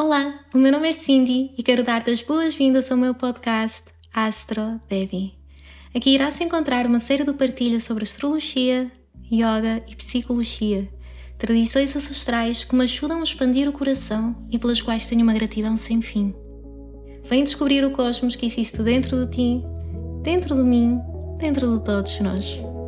Olá, o meu nome é Cindy e quero dar-te as boas-vindas ao meu podcast Astro Devi. Aqui irás encontrar uma série de partilhas sobre astrologia, yoga e psicologia, tradições ancestrais que me ajudam a expandir o coração e pelas quais tenho uma gratidão sem fim. Vem descobrir o cosmos que existe dentro de ti, dentro de mim, dentro de todos nós.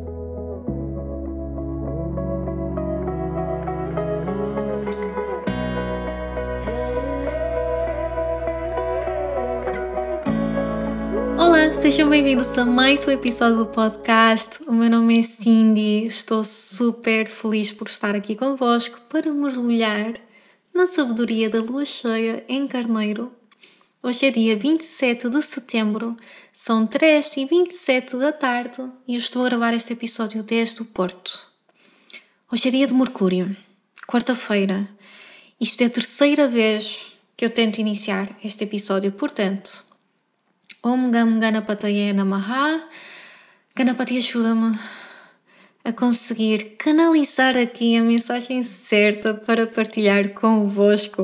Olá, sejam bem-vindos a mais um episódio do podcast. O meu nome é Cindy, estou super feliz por estar aqui convosco para mergulhar na sabedoria da lua cheia em Carneiro. Hoje é dia 27 de setembro, são 3h27 da tarde e eu estou a gravar este episódio desde o Porto. Hoje é dia de Mercúrio, quarta-feira. Isto é a terceira vez que eu tento iniciar este episódio, portanto, Om Gam Ganapataye Namaha. Ganapati ajuda-me a conseguir canalizar aqui a mensagem certa para partilhar convosco.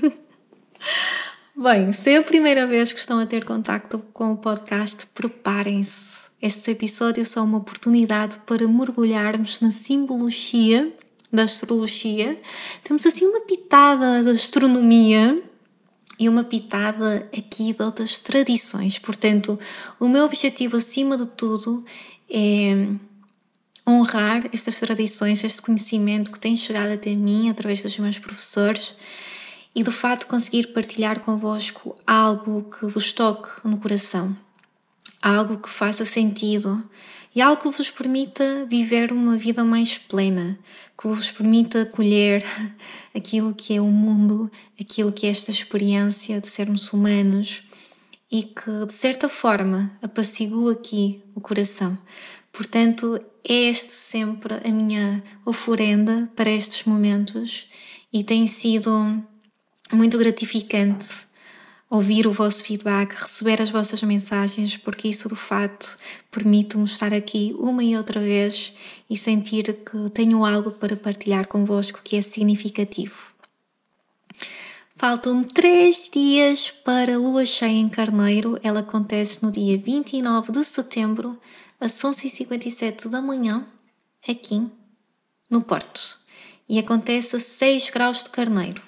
Bem, se é a primeira vez que estão a ter contacto com o podcast, preparem-se. Estes episódios são uma oportunidade para mergulharmos na simbologia da astrologia. Temos assim uma pitada de astronomia e uma pitada aqui de outras tradições. Portanto, o meu objetivo acima de tudo é honrar estas tradições, este conhecimento que tem chegado até mim através dos meus professores e de facto conseguir partilhar convosco algo que vos toque no coração, algo que faça sentido e algo que vos permita viver uma vida mais plena, que vos permita acolher aquilo que é o mundo, aquilo que é esta experiência de sermos humanos e que, de certa forma, apacigua aqui o coração. Portanto, é este sempre a minha oferenda para estes momentos e tem sido muito gratificante ouvir o vosso feedback, receber as vossas mensagens, porque isso de facto permite-me estar aqui uma e outra vez e sentir que tenho algo para partilhar convosco que é significativo. Faltam 3 dias para a lua cheia em Carneiro. Ela acontece no dia 29 de setembro, às 11h57 da manhã, aqui no Porto. E acontece a 6 graus de Carneiro.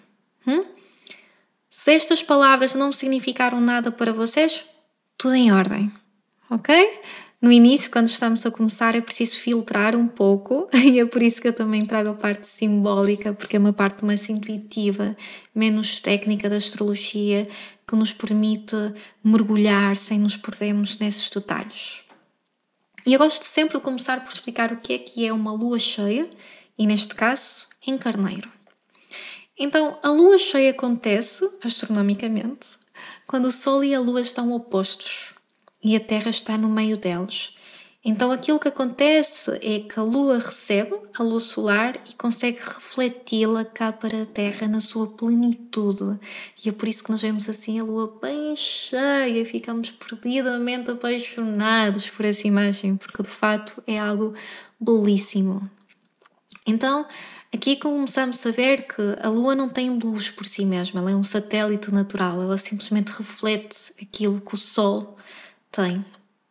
Se estas palavras não significaram nada para vocês, tudo em ordem, ok? No início, quando estamos a começar, é preciso filtrar um pouco e é por isso que eu também trago a parte simbólica, porque é uma parte mais intuitiva, menos técnica da astrologia, que nos permite mergulhar sem nos perdermos nesses detalhes. E eu gosto sempre de começar por explicar o que é uma lua cheia, e neste caso, em Carneiro. Então, a lua cheia acontece, astronomicamente, quando o Sol e a Lua estão opostos e a Terra está no meio deles. Então, aquilo que acontece é que a Lua recebe a luz solar e consegue refleti-la cá para a Terra na sua plenitude. E é por isso que nós vemos assim a Lua bem cheia e ficamos perdidamente apaixonados por essa imagem, porque de facto é algo belíssimo. Então, aqui começamos a ver que a Lua não tem luz por si mesma, ela é um satélite natural, ela simplesmente reflete aquilo que o Sol tem.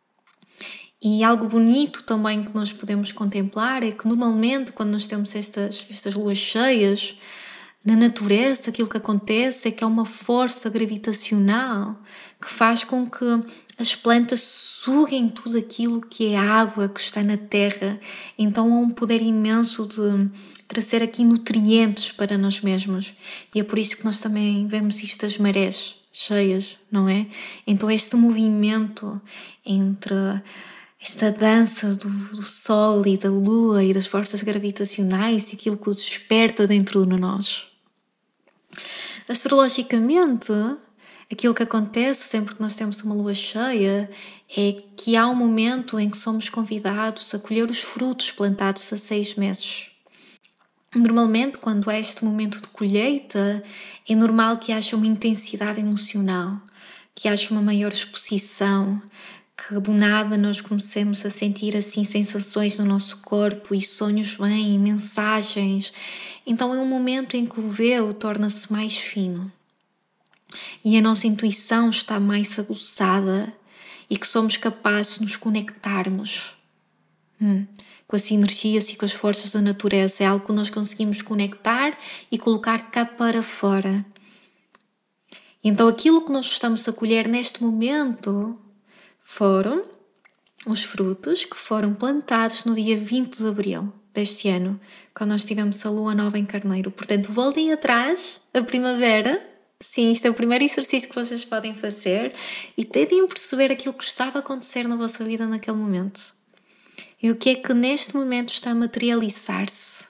E algo bonito também que nós podemos contemplar é que normalmente quando nós temos estas luas cheias, na natureza aquilo que acontece é que há uma força gravitacional que faz com que as plantas suguem tudo aquilo que é água que está na terra. Então há um poder imenso de trazer aqui nutrientes para nós mesmos. E é por isso que nós também vemos isto das marés cheias, não é? Então este movimento entre esta dança do Sol e da Lua e das forças gravitacionais e aquilo que os desperta dentro de nós. Astrologicamente, aquilo que acontece sempre que nós temos uma lua cheia é que há um momento em que somos convidados a colher os frutos plantados há 6 meses. Normalmente, quando há este momento de colheita, é normal que haja uma intensidade emocional, que haja uma maior exposição, que do nada nós comecemos a sentir assim sensações no nosso corpo e sonhos vêm, mensagens. Então é um momento em que o véu torna-se mais fino. e a nossa intuição está mais aguçada e que somos capazes de nos conectarmos com as energias e com as forças da natureza. É algo que nós conseguimos conectar e colocar cá para fora. Então aquilo que nós estamos a colher neste momento foram os frutos que foram plantados no dia 20 de abril deste ano, quando nós tivemos a lua nova em Carneiro. Portanto, voltem atrás, a primavera. Sim, isto é o primeiro exercício que vocês podem fazer e tentem perceber aquilo que estava a acontecer na vossa vida naquele momento. E o que é que neste momento está a materializar-se.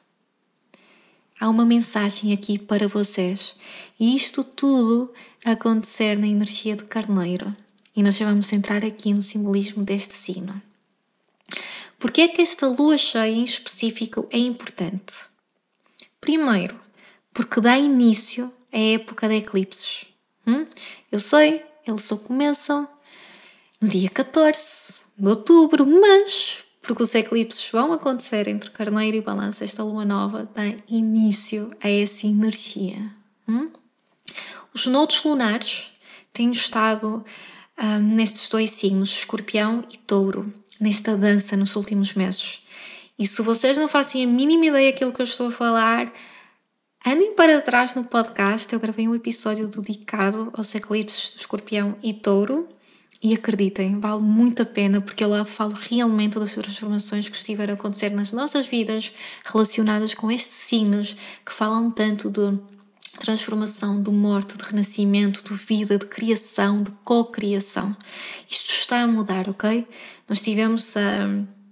Há uma mensagem aqui para vocês. E isto tudo a acontecer na energia de Carneiro. E nós já vamos entrar aqui no simbolismo deste signo. Porquê é que esta lua cheia em específico é importante? Primeiro, porque dá início à época de eclipses. Eu sei, eles só começam no dia 14 de outubro, mas porque os eclipses vão acontecer entre Carneiro e Balança, esta lua nova dá início a essa energia. Os nodos lunares têm estado nestes dois signos, Escorpião e Touro, nesta dança nos últimos meses. E se vocês não fazem a mínima ideia daquilo que eu estou a falar, andem para trás no podcast. Eu gravei um episódio dedicado aos eclipses do Escorpião e Touro e acreditem, vale muito a pena, porque eu lá falo realmente das transformações que estiveram a acontecer nas nossas vidas relacionadas com estes signos que falam tanto de transformação, de morte, de renascimento, de vida, de criação, de co-criação. Isto está a mudar, ok? Nós estivemos a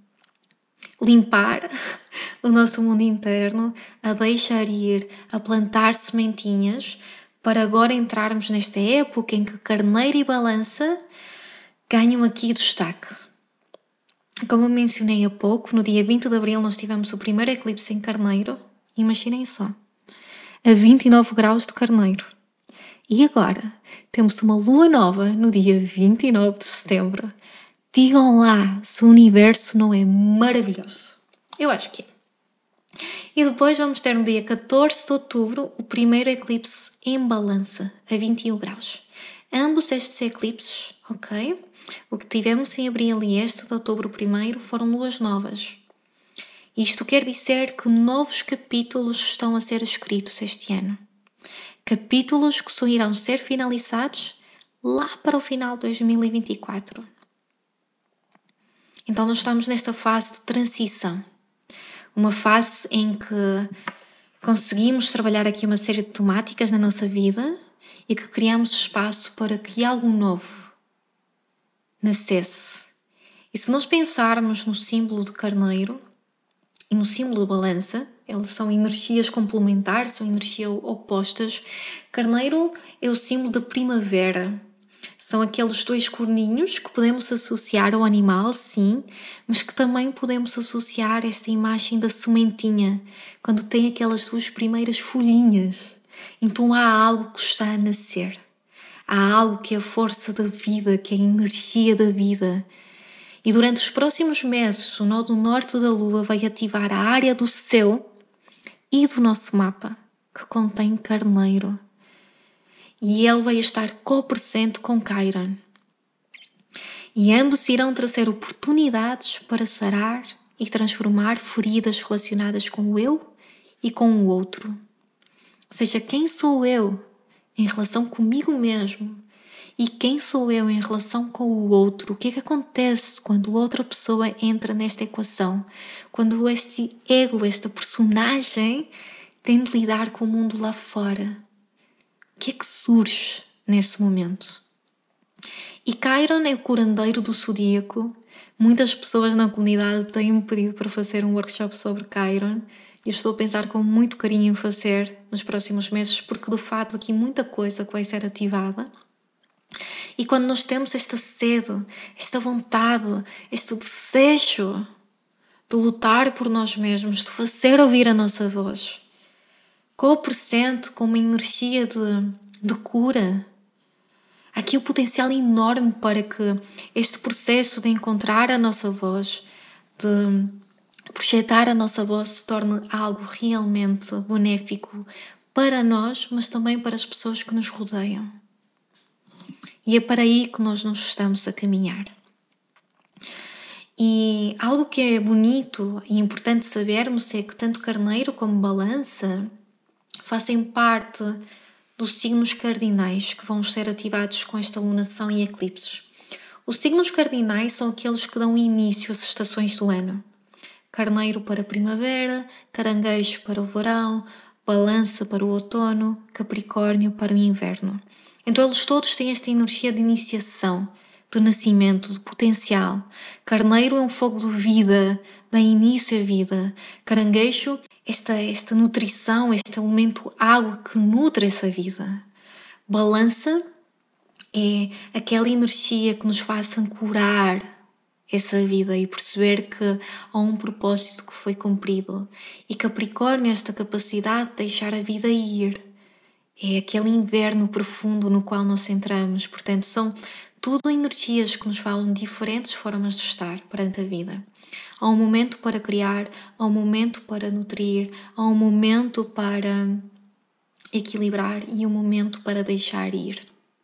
limpar o nosso mundo interno, a deixar ir, a plantar sementinhas, para agora entrarmos nesta época em que Carneiro e Balança ganham aqui destaque. Como eu mencionei há pouco, no dia 20 de abril nós tivemos o primeiro eclipse em Carneiro. Imaginem só, a 29 graus de Carneiro. E agora temos uma lua nova no dia 29 de setembro. Digam lá se o universo não é maravilhoso. Eu acho que é. E depois vamos ter no dia 14 de outubro o primeiro eclipse em Balança, a 21 graus. Ambos estes eclipses, ok? O que tivemos em abril e este de outubro primeiro foram luas novas. Isto quer dizer que novos capítulos estão a ser escritos este ano. Capítulos que só irão ser finalizados lá para o final de 2024. Então nós estamos nesta fase de transição. Uma fase em que conseguimos trabalhar aqui uma série de temáticas na nossa vida e que criamos espaço para que algo novo nascesse. E se nós pensarmos no símbolo de Carneiro e no símbolo de Balança, eles são energias complementares, são energias opostas. Carneiro é o símbolo da primavera. São aqueles dois corninhos que podemos associar ao animal, sim, mas que também podemos associar esta imagem da sementinha, quando tem aquelas duas primeiras folhinhas. Então há algo que está a nascer. Há algo que é a força da vida, que é a energia da vida. E durante os próximos meses, o nó do norte da Lua vai ativar a área do céu e do nosso mapa, que contém Carneiro. E ele vai estar co-presente com Chiron. E ambos irão trazer oportunidades para sarar e transformar feridas relacionadas com o eu e com o outro. Ou seja, quem sou eu em relação comigo mesmo e quem sou eu em relação com o outro? O que é que acontece quando outra pessoa entra nesta equação? Quando este ego, esta personagem, tem de lidar com o mundo lá fora? O que é que surge nesse momento? E Chiron é o curandeiro do zodíaco. Muitas pessoas na comunidade têm-me pedido para fazer um workshop sobre Chiron. E estou a pensar com muito carinho em fazer nos próximos meses, porque de fato aqui muita coisa que vai ser ativada. E quando nós temos esta sede, esta vontade, este desejo de lutar por nós mesmos, de fazer ouvir a nossa voz, co-presente com uma energia de cura, há aqui o potencial enorme para que este processo de encontrar a nossa voz, de projetar a nossa voz, se torne algo realmente benéfico para nós, mas também para as pessoas que nos rodeiam. E é para aí que nós nos estamos a caminhar. E algo que é bonito e importante sabermos é que tanto Carneiro como Balança fazem parte dos signos cardinais que vão ser ativados com esta lunação e eclipses. Os signos cardinais são aqueles que dão início às estações do ano. Carneiro para a primavera, Caranguejo para o verão, Balança para o outono, Capricórnio para o inverno. Então eles todos têm esta energia de iniciação, de nascimento, de potencial. Carneiro é um fogo de vida, dá início à vida. Caranguejo, esta nutrição, este elemento água que nutre essa vida. Balança é aquela energia que nos faz ancorar essa vida e perceber que há um propósito que foi cumprido. E Capricórnio é esta capacidade de deixar a vida ir. É aquele inverno profundo no qual nós entramos. Portanto, são tudo energias que nos falam de diferentes formas de estar perante a vida. Há um momento para criar, há um momento para nutrir, há um momento para equilibrar e um momento para deixar ir.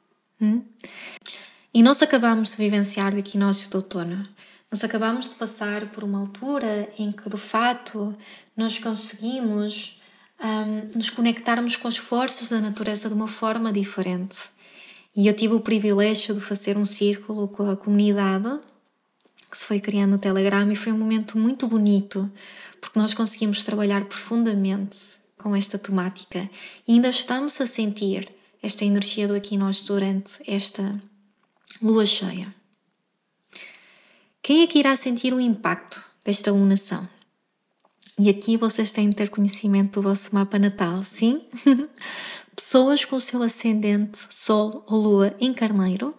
E nós acabamos de vivenciar o equinócio de outono. Nós acabamos de passar por uma altura em que, de fato, nós conseguimos nos conectarmos com as forças da natureza de uma forma diferente. E eu tive o privilégio de fazer um círculo com a comunidade que se foi criando no Telegram e foi um momento muito bonito porque nós conseguimos trabalhar profundamente com esta temática e ainda estamos a sentir esta energia do equinócio durante esta lua cheia. Quem é que irá sentir o impacto desta lunação? E aqui vocês têm de ter conhecimento do vosso mapa natal, sim? Pessoas com o seu ascendente, Sol ou Lua em Carneiro.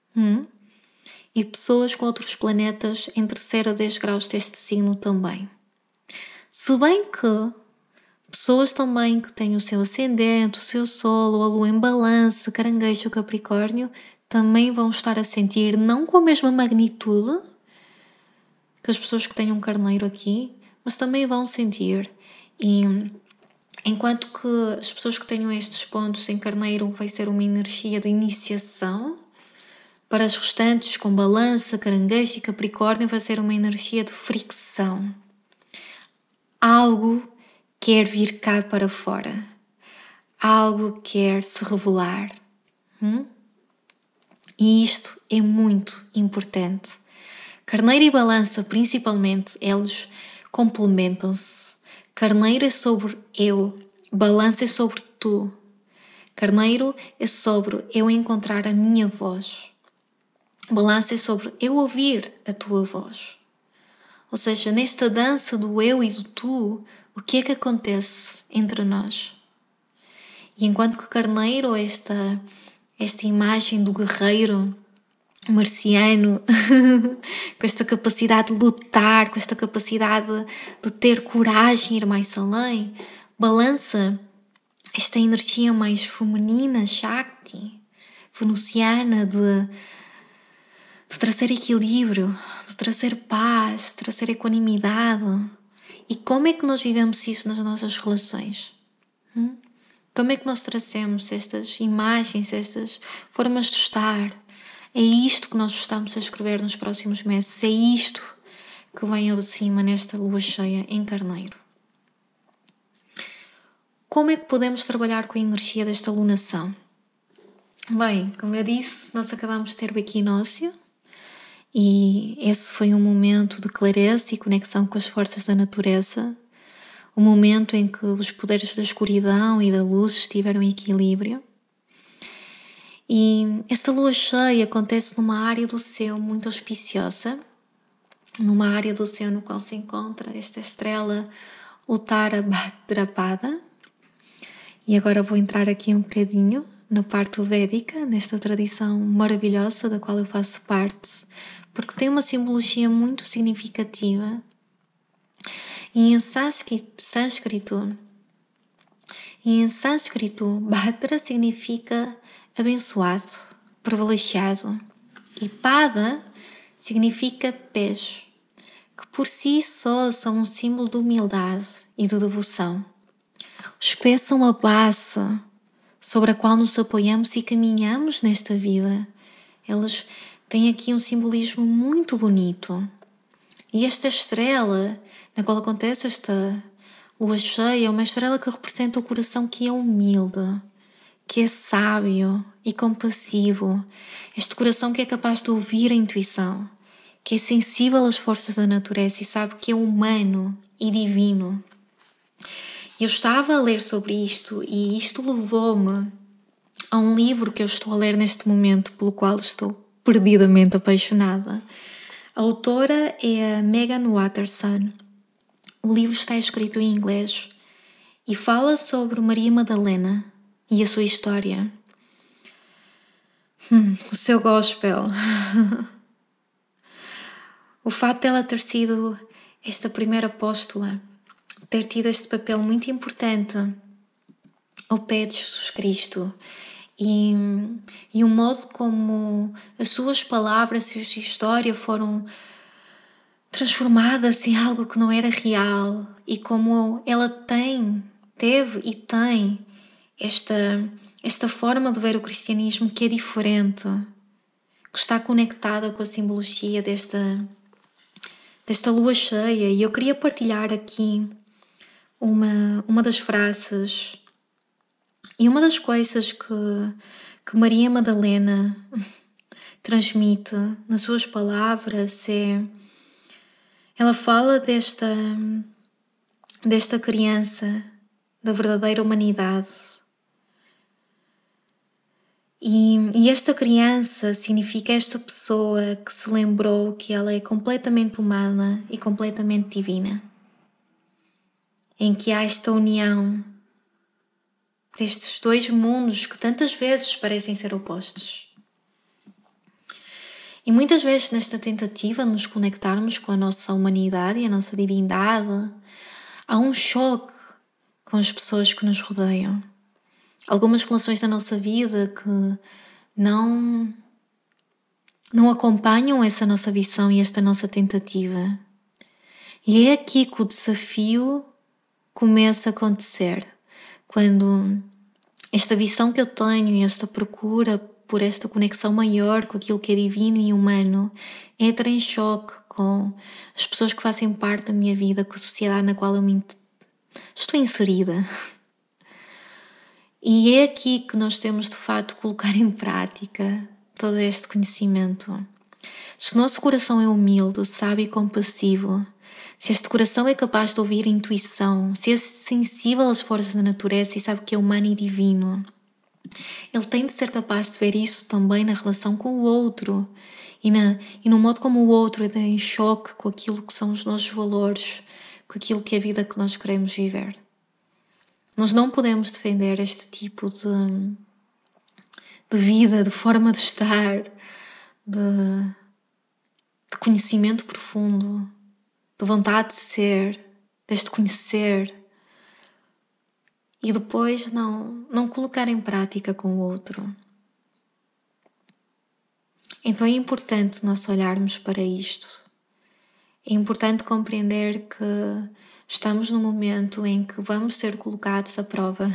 E pessoas com outros planetas em 3º a 10 graus deste signo também. Se bem que pessoas também que têm o seu ascendente, o seu Sol ou a Lua em Balança, Caranguejo ou Capricórnio também vão estar a sentir, não com a mesma magnitude que as pessoas que têm um Carneiro aqui, mas também vão sentir. E enquanto que as pessoas que tenham estes pontos em Carneiro vai ser uma energia de iniciação, para as restantes com Balança, Caranguejo e Capricórnio vai ser uma energia de fricção. Algo quer vir cá para fora. Algo quer se revelar. E isto é muito importante. Carneiro e Balança, principalmente, eles complementam-se. Carneiro é sobre eu, Balança é sobre tu. Carneiro é sobre eu encontrar a minha voz. Balança é sobre eu ouvir a tua voz. Ou seja, nesta dança do eu e do tu, o que é que acontece entre nós? E enquanto que Carneiro, esta imagem do guerreiro marciano, com esta capacidade de lutar, com esta capacidade de ter coragem e ir mais além, Balança, esta energia mais feminina, Shakti, venusiana, de trazer equilíbrio, de trazer paz, de trazer equanimidade. E como é que nós vivemos isso nas nossas relações? Como é que nós trazemos estas imagens, estas formas de estar? É isto que nós estamos a escrever nos próximos meses. É isto que vem ao de cima nesta lua cheia em Carneiro. Como é que podemos trabalhar com a energia desta lunação? Bem, como eu disse, nós acabamos de ter o equinócio e esse foi um momento de clareza e conexão com as forças da natureza. Um momento em que os poderes da escuridão e da luz estiveram em equilíbrio. E esta lua cheia acontece numa área do céu muito auspiciosa, numa área do céu no qual se encontra esta estrela Uttara Bhadrapada. E agora vou entrar aqui um bocadinho na parte védica, nesta tradição maravilhosa da qual eu faço parte, porque tem uma simbologia muito significativa. E em sânscrito, Bhadra significa abençoado, privilegiado. E Pada significa pés, que por si só são um símbolo de humildade e de devoção. Os pés são a base sobre a qual nos apoiamos e caminhamos nesta vida. Eles têm aqui um simbolismo muito bonito. E esta estrela, na qual acontece esta lua cheia, é uma estrela que representa o coração que é humilde, que é sábio e compassivo. Este coração que é capaz de ouvir a intuição, que é sensível às forças da natureza e sabe que é humano e divino. Eu estava a ler sobre isto e isto levou-me a um livro que eu estou a ler neste momento, pelo qual estou perdidamente apaixonada. A autora é a Megan Watterson. O livro está escrito em inglês e fala sobre Maria Madalena e a sua história. O seu gospel. O fato dela ter sido esta primeira apóstola, ter tido este papel muito importante ao pé de Jesus Cristo e o modo como as suas palavras e a sua história foram transformadas em algo que não era real e como ela teve e tem esta forma de ver o cristianismo que é diferente, que está conectada com a simbologia desta lua cheia. E eu queria partilhar aqui uma das frases e uma das coisas que Maria Madalena transmite nas suas palavras ela fala desta criança, da verdadeira humanidade. E esta criança significa esta pessoa que se lembrou que ela é completamente humana e completamente divina. Em que há esta união destes dois mundos que tantas vezes parecem ser opostos. E muitas vezes nesta tentativa de nos conectarmos com a nossa humanidade e a nossa divindade, há um choque com as pessoas que nos rodeiam. Algumas relações da nossa vida que não acompanham essa nossa visão e esta nossa tentativa. E é aqui que o desafio começa a acontecer. Quando esta visão que eu tenho e esta procura por esta conexão maior com aquilo que é divino e humano entra em choque com as pessoas que fazem parte da minha vida, com a sociedade na qual eu estou inserida. E é aqui que nós temos de facto colocar em prática todo este conhecimento. Se o nosso coração é humilde, sábio e compassivo, se este coração é capaz de ouvir a intuição, se é sensível às forças da natureza e sabe que é humano e divino, ele tem de ser capaz de ver isso também na relação com o outro e no modo como o outro entra em choque com aquilo que são os nossos valores, com aquilo que é a vida que nós queremos viver. Nós não podemos defender este tipo de vida, de forma de estar, de conhecimento profundo, de vontade de ser, deste conhecer, e depois não colocar em prática com o outro. Então é importante nós olharmos para isto. É importante compreender que estamos num momento em que vamos ser colocados à prova.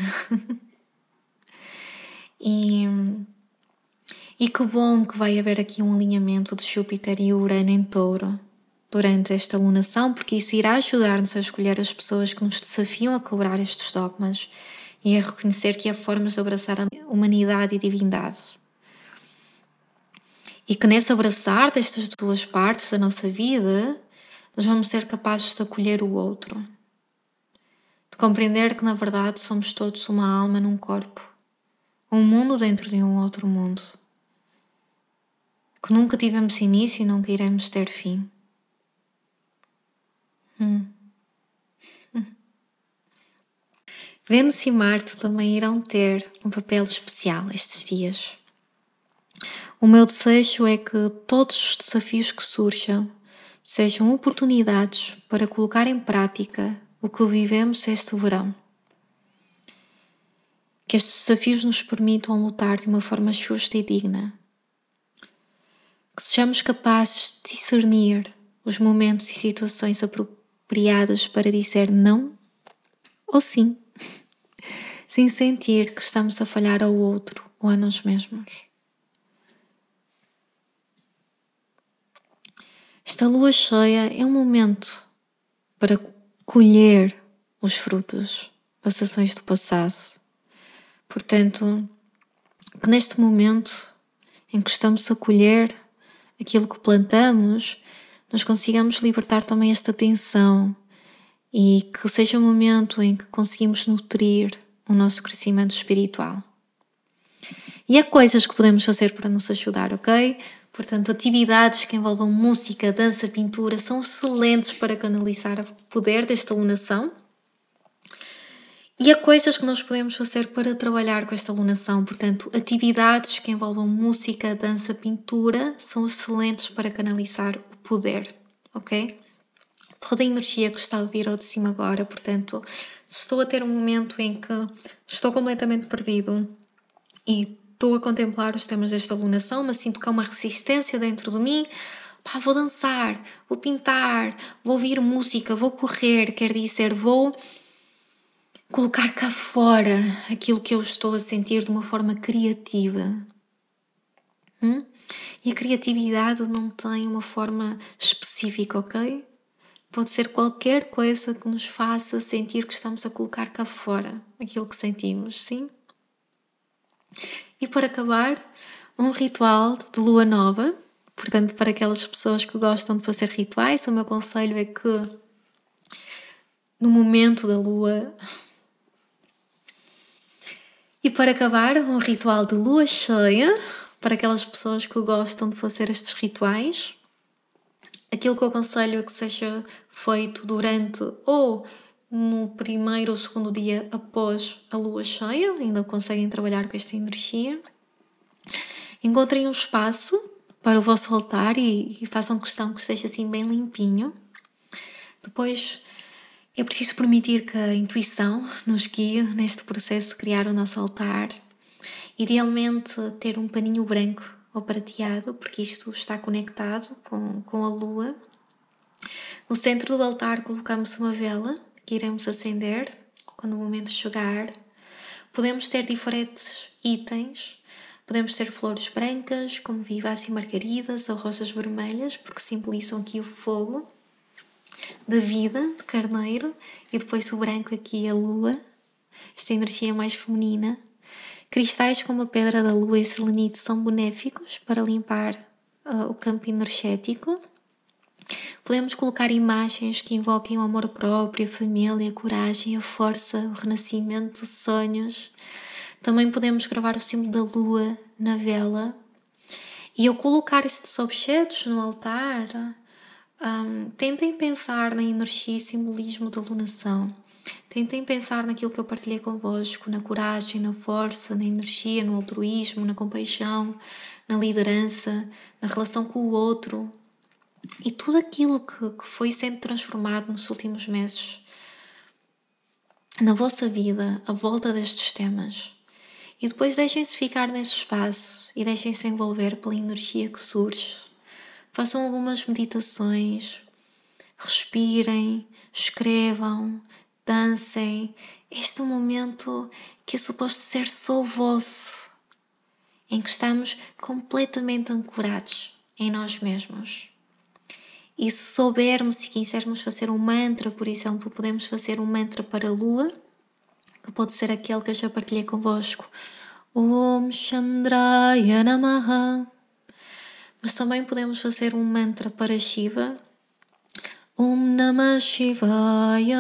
E que bom que vai haver aqui um alinhamento de Júpiter e Urano em Touro durante esta lunação, porque isso irá ajudar-nos a escolher as pessoas que nos desafiam a quebrar estes dogmas e a reconhecer que há formas de abraçar a humanidade e divindade. E que nesse abraçar destas duas partes da nossa vida, nós vamos ser capazes de acolher o outro. De compreender que na verdade somos todos uma alma num corpo. Um mundo dentro de um outro mundo. Que nunca tivemos início e nunca iremos ter fim. Vênus e Marte também irão ter um papel especial estes dias. O meu desejo é que todos os desafios que surjam sejam oportunidades para colocar em prática o que vivemos este verão. Que estes desafios nos permitam lutar de uma forma justa e digna. Que sejamos capazes de discernir os momentos e situações apropriadas para dizer não ou sim, sem sentir que estamos a falhar ao outro ou a nós mesmos. Esta lua cheia é um momento para colher os frutos das ações do passado. Portanto, que neste momento em que estamos a colher aquilo que plantamos, nós consigamos libertar também esta tensão e que seja um momento em que conseguimos nutrir o nosso crescimento espiritual. E há coisas que podemos fazer para nos ajudar, ok? Portanto, atividades que envolvam música, dança, pintura são excelentes para canalizar o poder desta lunação. E há coisas que nós podemos fazer para trabalhar com esta lunação. Portanto, atividades que envolvam música, dança, pintura são excelentes para canalizar o poder, ok? Toda a energia que está a vir ao de cima agora, portanto, se estou a ter um momento em que estou completamente perdido e estou a contemplar os temas desta lunação, mas sinto que há uma resistência dentro de mim, vou dançar, vou pintar, vou ouvir música, vou correr, quer dizer, vou colocar cá fora aquilo que eu estou a sentir de uma forma criativa. E a criatividade não tem uma forma específica, ok? Pode ser qualquer coisa que nos faça sentir que estamos a colocar cá fora aquilo que sentimos, sim? E para acabar, um ritual de lua nova. Portanto, para aquelas pessoas que gostam de fazer rituais, o meu conselho é que no momento da lua... E para acabar, um ritual de lua cheia, para aquelas pessoas que gostam de fazer estes rituais. Aquilo que eu aconselho é que seja feito durante ou no primeiro ou segundo dia após a lua cheia, ainda conseguem trabalhar com esta energia. Encontrem um espaço para o vosso altar e façam questão que esteja assim bem limpinho. Depois é preciso permitir que a intuição nos guie neste processo de criar o nosso altar. Idealmente ter um paninho branco ou prateado, porque isto está conectado com a lua. No centro do altar colocamos uma vela que iremos acender quando o momento chegar. Podemos ter diferentes itens. Podemos ter flores brancas, como vivas e margaridas, ou rosas vermelhas, porque simbolizam aqui o fogo da vida, de carneiro, e depois o branco aqui a lua, esta energia mais feminina. Cristais como a pedra da lua e selenite são benéficos para limpar o campo energético. Podemos colocar imagens que invoquem o amor próprio, a família, a coragem, a força, o renascimento, sonhos. Também podemos gravar o símbolo da lua na vela. E ao colocar estes objetos no altar, tentem pensar na energia e simbolismo da lunação. Tentem pensar naquilo que eu partilhei convosco, na coragem, na força, na energia, no altruísmo, na compaixão, na liderança, na relação com o outro. E tudo aquilo que foi sendo transformado nos últimos meses na vossa vida, à volta destes temas. E depois deixem-se ficar nesse espaço e deixem-se envolver pela energia que surge. Façam algumas meditações, respirem, escrevam, dancem. Este é um momento que é suposto ser só vosso, em que estamos completamente ancorados em nós mesmos. E se soubermos e quisermos fazer um mantra, por exemplo, podemos fazer um mantra para a lua, que pode ser aquele que eu já partilhei convosco. Om Chandraya Namaha. Mas também podemos fazer um mantra para Shiva. Om Namah Shivaya.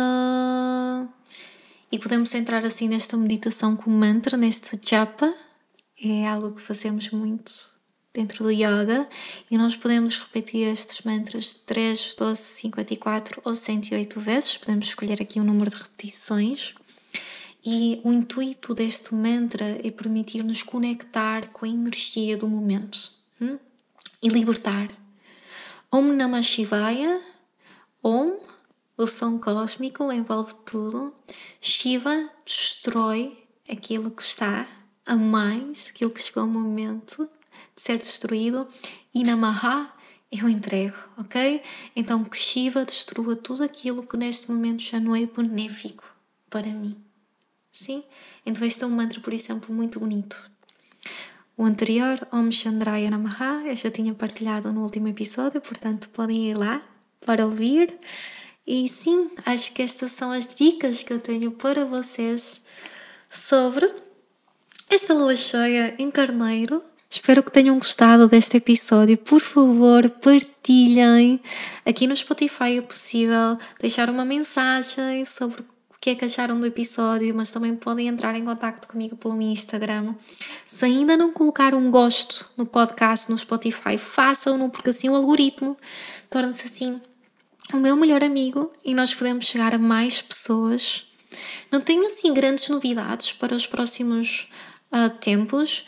E podemos entrar assim nesta meditação com mantra, neste japa. É algo que fazemos muito dentro do yoga. E nós podemos repetir estes mantras 3, 12, 54 ou 108 vezes. Podemos escolher aqui um número de repetições. E o intuito deste mantra é permitir-nos conectar com a energia do momento e libertar. Om Namah Shivaya. Om, o som cósmico, envolve tudo. Shiva destrói aquilo que está a mais, aquilo que chegou ao momento de ser destruído. E Namaha eu entrego, ok? Então que Shiva destrua tudo aquilo que neste momento já não é benéfico para mim. Sim? Então este é um mantra, por exemplo, muito bonito. O anterior, Om Chandraya Namaha, eu já tinha partilhado no último episódio, portanto podem ir lá para ouvir. E sim, acho que estas são as dicas que eu tenho para vocês sobre esta lua cheia em Carneiro. Espero que tenham gostado deste episódio. Por favor, partilhem. Aqui no Spotify é possível deixar uma mensagem sobre o que é que acharam do episódio, mas também podem entrar em contato comigo pelo meu Instagram. Se ainda não colocaram um gosto no podcast no Spotify, façam-no, porque assim o algoritmo torna-se assim o meu melhor amigo e nós podemos chegar a mais pessoas. Não tenho assim grandes novidades para os próximos tempos.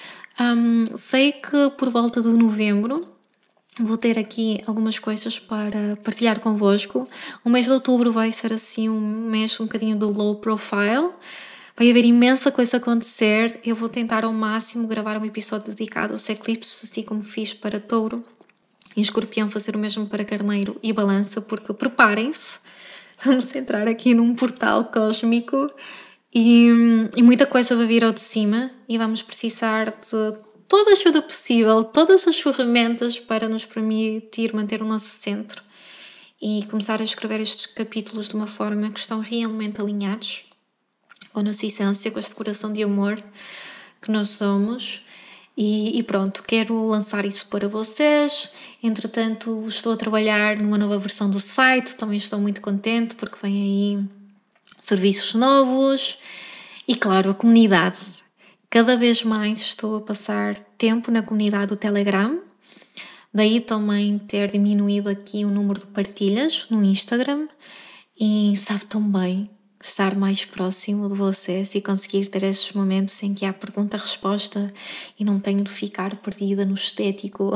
Sei que por volta de novembro vou ter aqui algumas coisas para partilhar convosco. O mês de outubro vai ser assim um mês um bocadinho de low profile. Vai haver imensa coisa a acontecer. Eu vou tentar ao máximo gravar um episódio dedicado aos eclipses, assim como fiz para Touro e Escorpião, fazer o mesmo para Carneiro e Balança, porque preparem-se, vamos entrar aqui num portal cósmico e muita coisa vai vir ao de cima e vamos precisar de toda a ajuda possível, todas as ferramentas para nos permitir manter o nosso centro e começar a escrever estes capítulos de uma forma que estão realmente alinhados com a nossa essência, com este coração de amor que nós somos. E pronto, quero lançar isso para vocês. Entretanto, estou a trabalhar numa nova versão do site, também estou muito contente porque vem aí serviços novos e, claro, a comunidade. Cada vez mais estou a passar tempo na comunidade do Telegram, daí também ter diminuído aqui o número de partilhas no Instagram e sabe tão bem estar mais próximo de vocês e conseguir ter estes momentos em que há pergunta-resposta e não tenho de ficar perdida no estético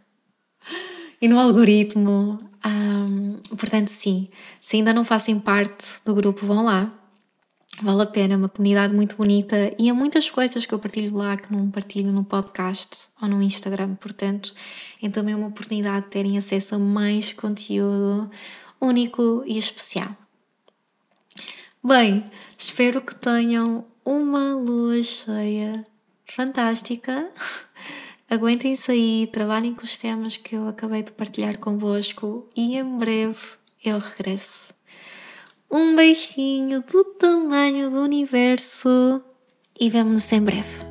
e no algoritmo. Portanto, sim, se ainda não fazem parte do grupo, vão lá. Vale a pena, é uma comunidade muito bonita e há muitas coisas que eu partilho lá que não partilho no podcast ou no Instagram, portanto, é também uma oportunidade de terem acesso a mais conteúdo único e especial. Bem, espero que tenham uma lua cheia fantástica. Aguentem-se aí, trabalhem com os temas que eu acabei de partilhar convosco e em breve eu regresso. Um beijinho do tamanho do universo e vemo-nos em breve.